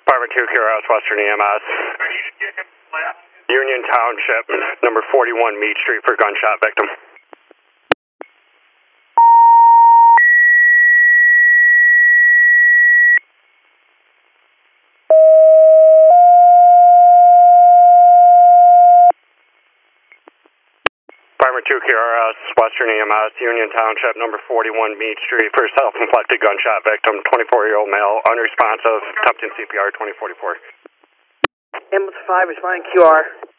Department 2 QRS Western EMS. Union Township, number 41 Mead Street for gunshot victim. Department 2 QRS Western EMS, Union Township, number 41 Mead Street for self-inflicted gunshot victim, 24-year-old male, unresponsive, attempting CPR 2044. Ambulance 5 responding QR.